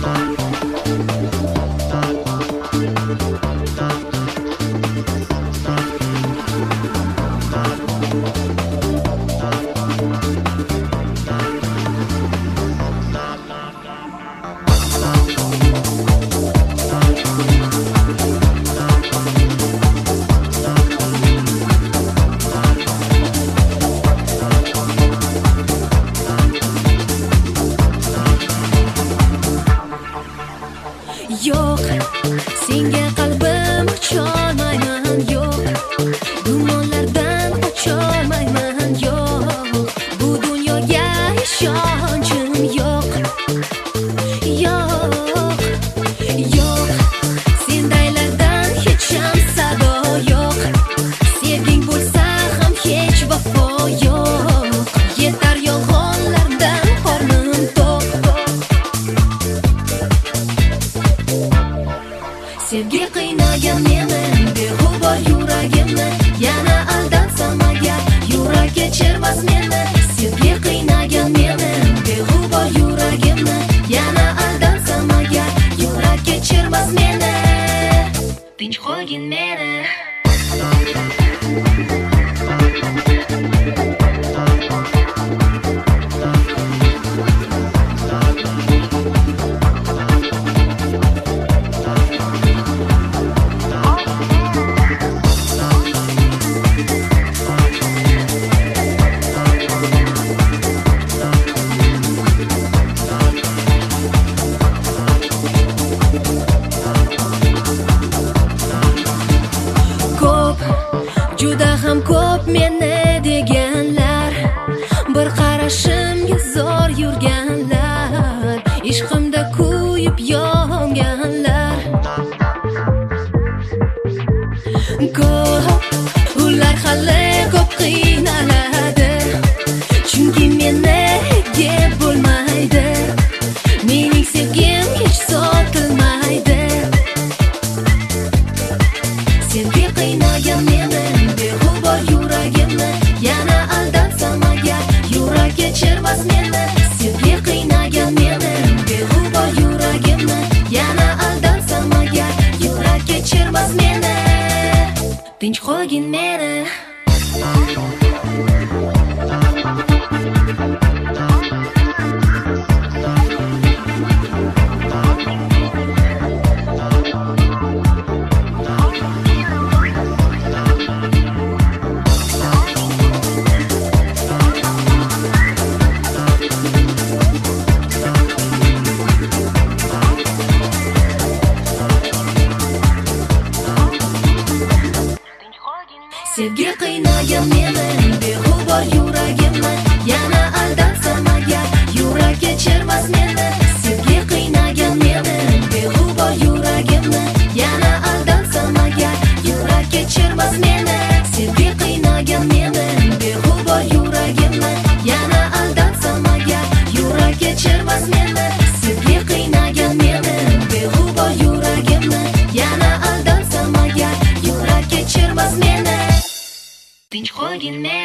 Yo'q, senga qalbim ocholmayman, yo'q, gumonlardan qocholmayman, yo'q, bu dunyoga ishonchim yo'q, yo'q, yo'q, sendaylardan hech ham sado yo'q, sevging bo'lsa ham hech vafo yo'q, yetar yolg'onlardan qornim to'q. Sevgi qiynagan meni, beg'ubor yuragimni, yana aldansam agar yurak kechirmas meni. Sevgi qiynagan meni, beg'ubor yuragimni, yana aldansam agar yurak kechirmas meni. Tinch qo'ygin meni. Juda ham ko'p meni deganlar, bir qarashimga zo'r yurganlar, ishqimda kuyib yonganlar. Ko'p, ular hali ko'p qiynaladi, chunki meni ega bo'lmaydi, mening sevgim hech sotilmaydi. Sevgi qiynagan meni, beg'ubor yuragimni, yana aldansam agar yurak kechirmas meni. Sevgi qiynagan meni, beg'ubor yuragimni, yana aldansam agar yurak kechirmas meni. Tinch qo'ygin meni. Sevgi qiynagan meni, beg'ubor yuragimni, yana aldansam agar yurak kechirmas meni. Sevgi qiynagan meni, beg'ubor yuragimni, yana aldansam agar yurak kechirmas meni. Sevgi qiynagan meni, beg'ubor yuragimni, yana aldansam agar yurak kechirmas meni. Sevgi qiynagan meni, beg'ubor yuragimni, yana aldansam agar yurak kechirmas meni. Tinch qo'ygin meni.